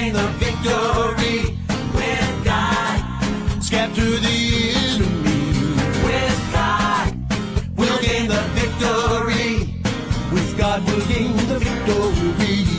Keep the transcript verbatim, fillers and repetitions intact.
gain the victory. With God, scattered the enemy. With God, we'll gain the victory. With God, we'll gain the victory.